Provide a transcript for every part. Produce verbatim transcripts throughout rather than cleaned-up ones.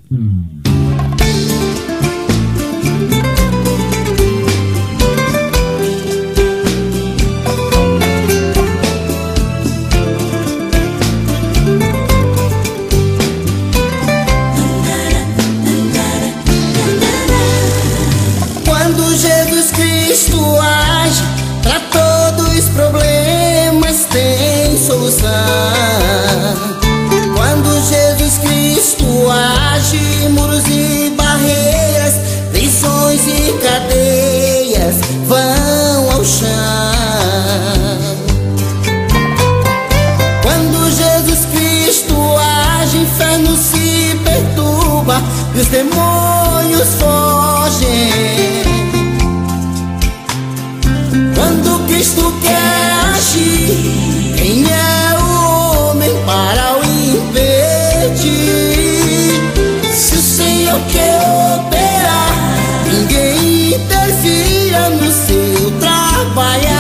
Quando Jesus Cristo age, pra todos os problemas tem solução. Quando Jesus Cristo age, muros e barreiras, prisões e cadeias vão ao chão. Quando Jesus Cristo age, inferno se perturba e os demônios fogem. Quando Cristo quer agir, quem é o homem para o impedir? Se o Senhor quer operar, ninguém interfira no seu trabalhar.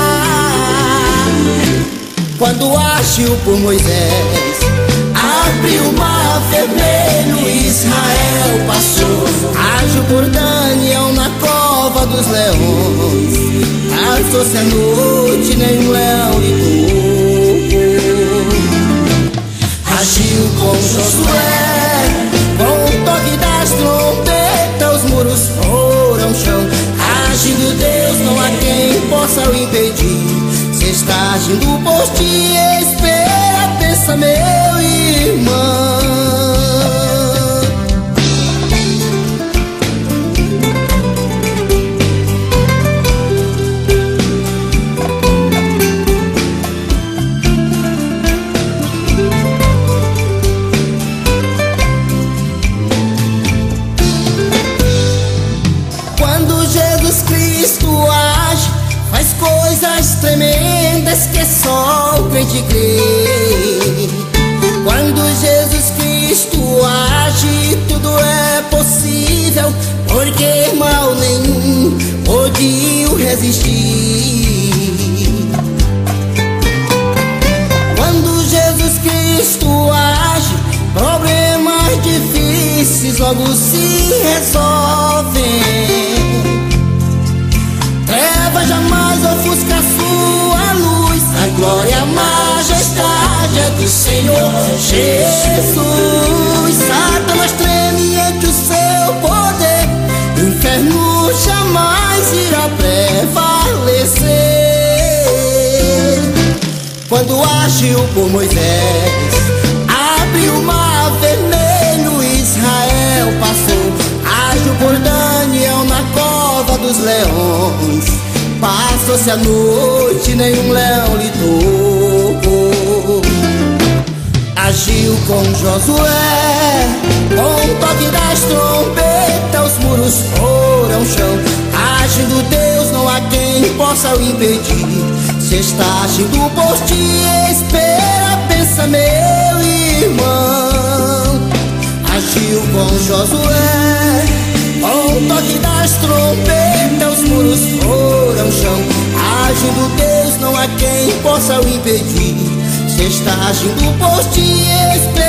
Quando agiu por Moisés, abriu o mar vermelho, Israel passou. Agiu por Daniel na cova dos leões, passou-se a noite, nenhum leão lhe tocou. Agiu com Josué, com o toque das trombetas, os muros foram chão. Agindo Deus, não há quem possa o impedir. Se está agindo por ti, espera, pensa, meu irmão. Coisas tremendas que só o crente crê. Quando Jesus Cristo age, tudo é possível, porque mal nenhum pode o resistir. Quando Jesus Cristo age, problemas difíceis logo se resolvem. Treva jamais ofusca a sua luz, a glória e a majestade é do Senhor Jesus. Satanás treme ante o seu poder, o inferno jamais irá prevalecer. Quando agiu por Moisés, abriu o mar vermelho, Israel passou. Agiu por Daniel na cova dos leões, passou-se a noite, nenhum leão lhe tocou. Agiu com Josué, com o toque das trombetas, os muros foram chão. Agindo Deus, não há quem possa o impedir. Se está agindo por ti, espera, pensa, meu irmão. Agiu com Josué, com o toque das trombetas, os muros foram chão. Agindo Deus, não há quem possa o impedir. Se está agindo por ti, espera.